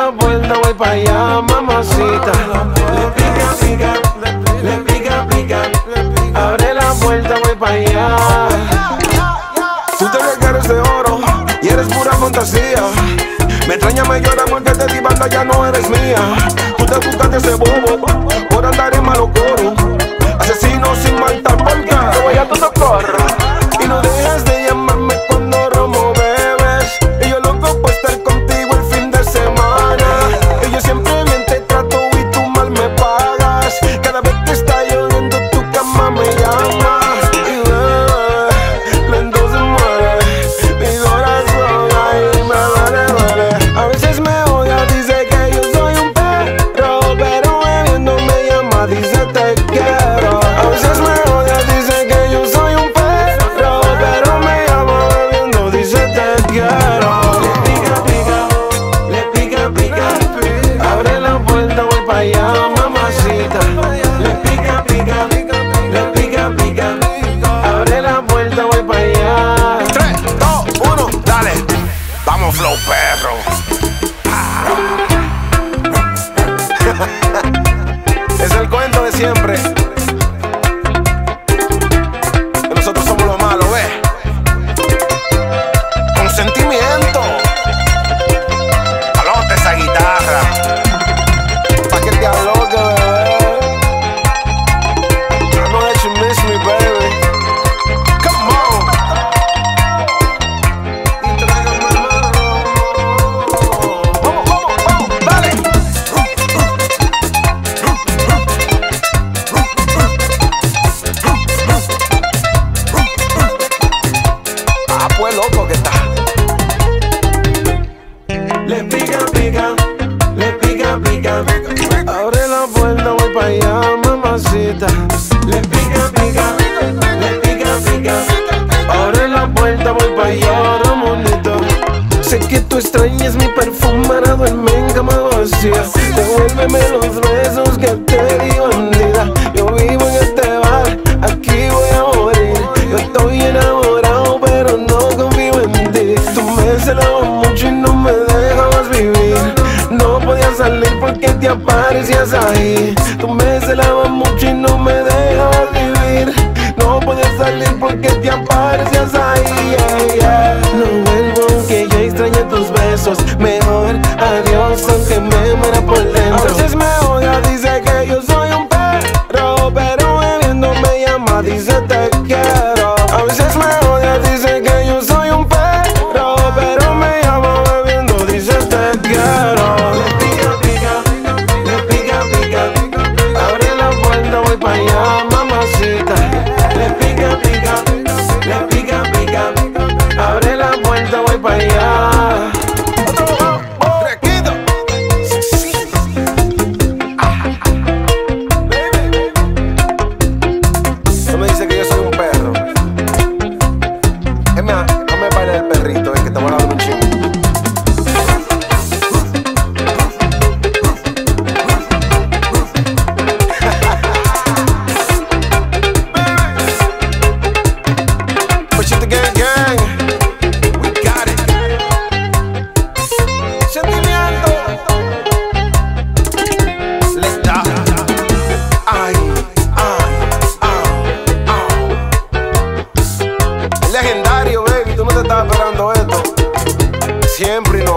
la puerta, voy pa' allá, mamacita. Le pica, pica, le pica, pica. Abre la puerta, voy pa' allá. Tú te ves que eres de oro y eres pura fantasía. Me extraña, me llora porque te di banda, ya no eres mía. Tú te buscaste ese bobo por andar en malo coro. Asesino sin malta, porque te voy a tu socorro. Y no dejas de llamarme cuando romo bebes. Y yo loco por estar contigo el fin de semana. Y yo siempre bien te trato y tú mal me pagas. Cada vez que está lloviendo tu cama me llama. Y bebé, lento se muere mi corazón, ay, me duele. A veces me odia, dice que yo soy un perro, pero bebiendo me llama, dice te quiero. A veces me odia, dice que yo soy un perro, pero me llama bebiendo, dice te quiero. Le pica, pica, le pica, pica. Abre la puerta, voy pa' allá, mamacita. Le pica, pica, le pica, pica. Abre la puerta, voy pa' allá. 3, 2, 1, dale. Vamos, flow, perro. Es el cuento de siempre. Que nosotros somos los malos, ¿ves? Con sentimiento. Alote esa guitarra. Pa' que te aloque, bebé. I know that you miss me, baby. Come on. Y tráigame el marrón. Vamos, vamos, vamos, dale. Ah, pues loco que está. Le pica, pica, le pica, pica. Abre la puerta, voy pa' allá, mamacita. Le pica, pica, le pica, pica. Abre la puerta, voy pa' allá, Ramonito. Sé que tú extrañas mi perfume, ahora duerme en cama vacía. Devuélveme los besos que te di, bandida. Yo vivo en este bar, aquí voy a morir. Yo estoy enamorado, pero no confío en ti. Tú me celabas mucho y no me dejabas vivir. No podía salir porque te aparecías ahí. Tú me celabas mucho y no me dejabas vivir. No podía salir porque te aparecías ahí, yeah, yeah. No vuelvo aunque ya extrañe tus besos. Mejor adiós aunque me muera por dentro. A veces me odia, dice que yo soy un perro, pero bebiendo me llama, dice te quiero. A veces me odia, dice que yo soy un perro, pero me llama bebiendo, dice te quiero. Le pica, pica, le pica, pica. Abre la puerta, voy pa' allá, mamacita. Le pica, pica, le pica, pica. Abre la puerta, voy pa' allá. Requito. No me dice que yo soy un perro. Es más, no me baile el perrito, es que te voy a dar un chingo. Push it the gang, gang. We got it. Sentimiento. Let's go. Ay, ay, ay, ay. Legendario, baby, tú no te estabas esperando esto. Siempre y no